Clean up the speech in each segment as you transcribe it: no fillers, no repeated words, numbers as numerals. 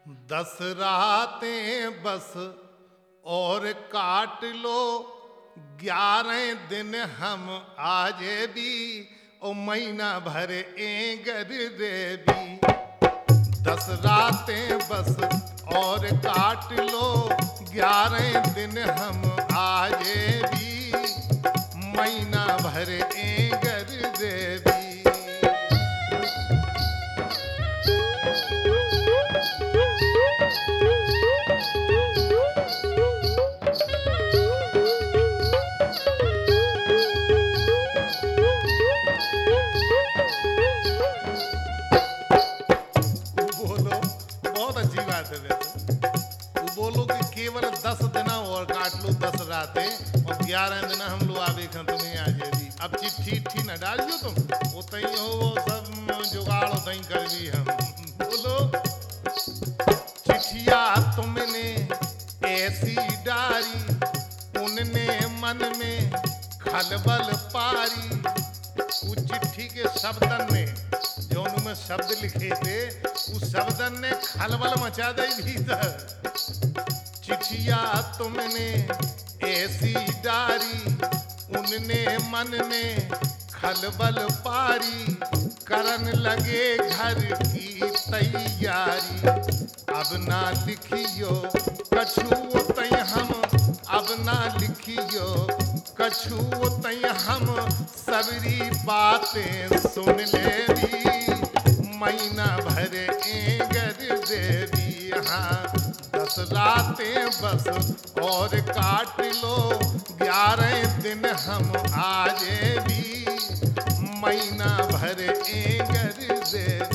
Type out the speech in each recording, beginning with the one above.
10 रातें बस और काट लो, 11 दिन हम आजे भी ओ महीना भर एंगर देवी। 10 रातें बस और काट लो, 11 दिन हम आजे भी महीना भर एंगर देवी। बोलो कि केवल 10 दिन और काट लो, 10 रातें और 11 दिन हम लोग आवे खा तुम्हें आज भी। अब चिट्ठी न डालियो तुम, वो तई हो वो सब जुगाड़ तई कर भी हम। बोलो चिट्ठिया तुमने ऐसी डारी, उनने मन में खलबल पारी। उस चिट्ठी के शब्दन ने जो उनमें शब्द लिखे थे, उस शब्दन ने खलबल मचा दे भीतर। चिट्ठिया तुमने ऐसी डारी, उनने मन में खलबल पारी। करन लगे घर की तैयारी, अब ना लिखियो कछु तई हम, अब ना लिखियो कछु तई हम। सबरी बातें सुन लेवी, महीना भर एंगर देवी। हाँ 10 रातें बस और काट लो, 11 दिन हम आजे भी महीना भर एंगर देवी।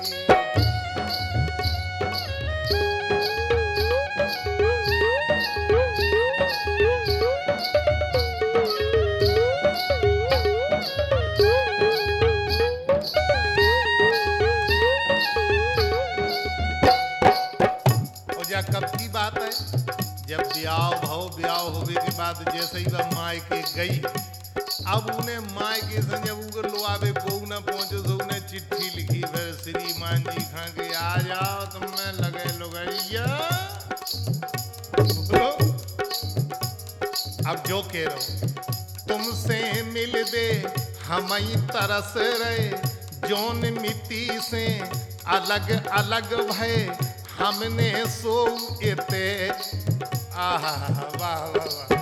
कब की बात है, जब ब्याह होवे के बाद जैसे ही वह मायके गई, अब उन्हें मायके से जब उगर लुआवे को न पहुंचे तो उन्हें चिट्ठी लिखी, फिर श्रीमान जी खा के आ जाओ तुम में लगे लुगैया। अब जो कह रहा हूं, तुमसे मिल दे हम तरस रहे, जोन मिट्टी से अलग अलग भय हमने सो एते। आहा वाह वाह वाह।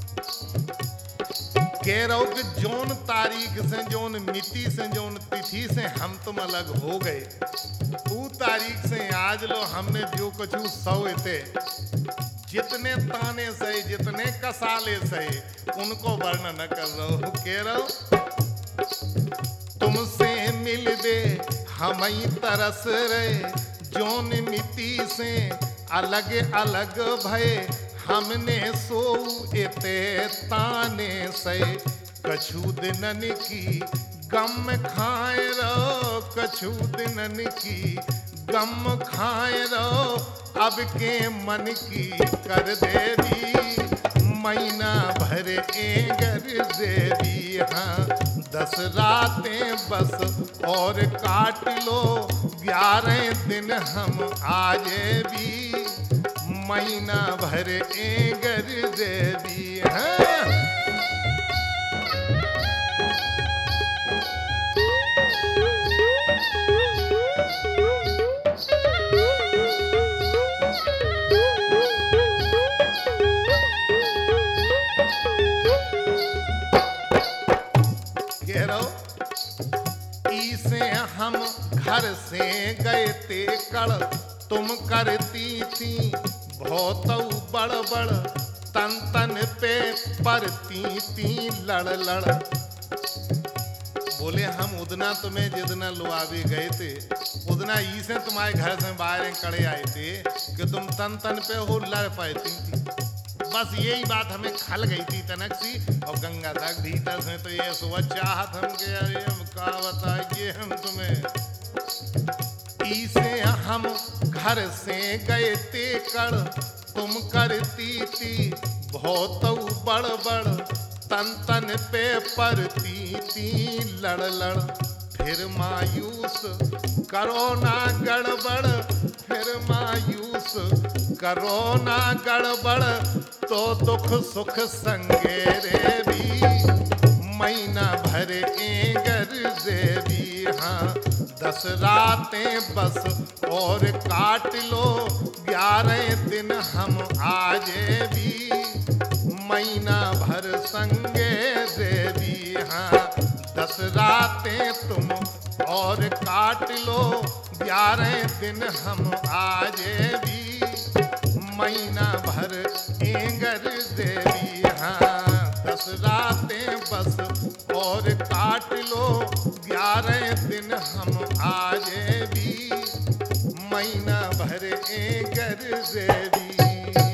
कह रहा हूं कि जोन तारीख से, जोन मिट्टी से, जोन तिथि से हम तुम अलग हो गए, वो तारीख से आज लो हमने जो कुछ सौते, जितने ताने सही, जितने कसाले सही, उनको वर्णन कर रहा हूं। कह रहा हूं तुमसे मिल दे हम तरस रहे, जोन मिट्टी से अलग अलग भय हमने सो एते ताने से। कछु दिनन की गम खाए रो, कछु दिनन की गम खाए रो। अब के मन की कर देवी, महीना भर एंगर देवी। हाँ 10 रातें बस और काट लो, 11 दिन हम आजे भी महीना भर एंगर देवी। हाँ हम घर से गए थे कड़, तुम करती थी बहुत बड़ तन तन पे परती थी लड़ लड़। बोले हम उदना तुम्हें जितना लुआवे गए थे, उदना ही से तुम्हारे घर से बाहर कड़े आए थे कि तुम तन तन पे हो लड़ पाती थी। बस यही बात हमें खल गई थी तनक सी, और गंगा तक भीतर से तो ये सुबह चाहत हम के अरे हम का बताइए हम तुम्हें। इसे हम घर से गए थे कड़, तुम करती थी बहुत बड़ तन तन पे परती थी लड़ लड़। फिर मायूस करो ना गड़बड़, फिर मायूस करो ना गड़बड़, तो दुख सुख संगे रे भी। महीना भर एंगर देवी, हाँ 10 रातें बस और काट लो, 11 दिन हम आजे भी। महीना भर संगे देवी, हाँ 10 रातें तुम और काट लो, 11 दिन हम आजे भी। महीना भर एंगर देवी, हाँ 10 रातें बस और काट लो, 11 दिन हम आजे भी। महीना भर एंगर देवी।